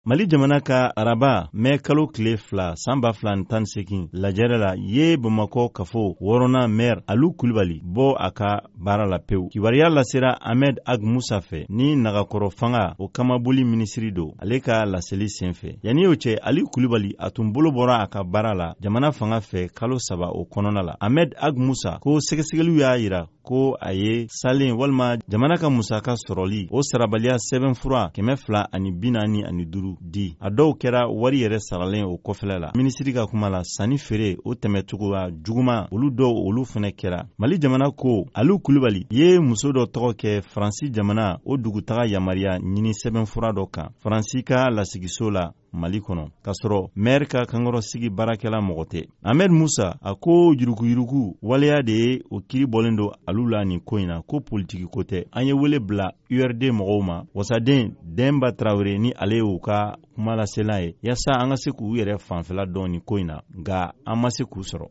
Mali jamana ka araba mɛ kalo tile 2 san 2018 lajɛrɛ la ye Bamakɔ kafo wɔɔrɔnan maire Alu Kulibali bɔ a ka baara la pewu. Kibaruya lasera Ahmed Ag Musa fɛ ni nagakɔrɔ fanga o kamaboli minisiri do ale ka laseli senfɛ. Yani o cɛ Ali Kulibali a tun bolo bɔra a ka baara la jamana fanga fɛ kalo 3 o kɔnɔna la. Ahmed Ag Musa ko sɛgɛsɛgɛliw y'a yira ko a ye salen walima jamana ka musaka sɔrɔli o sarabaliya sɛbɛnfura 245 di a dɔw kɛra wari yɛrɛ saralen o kɔfɛla la. Minisiri ka kuma la sanni feere o tɛmɛcogoya juguma olu dɔw olu fɛnɛ kɛra. Mali jamana ko Alu Kulibali ye muso dɔ tɔgɔ kɛ Faransi jamana o dugutaga yamariya ɲini sɛbɛnfura dɔ kan Faransi ka lasigiso la Mali kɔnɔ k'a sɔrɔ maire ka kankɔrɔsigi baarakɛla mɔgɔ tɛ. Ahmed Musa a ko yuruguyurugu waleya de ye o kiri bɔlen do Alu la nin ko in na ko politiki ko tɛ. An ye wele bila URD mɔgɔw ma wasaden Demba Traoré ni ale y'u ka kuma lasela ye yasa an ka se k'u yɛrɛ fanfɛla dɔn nin ko in na nka an ma se k'u sɔrɔ.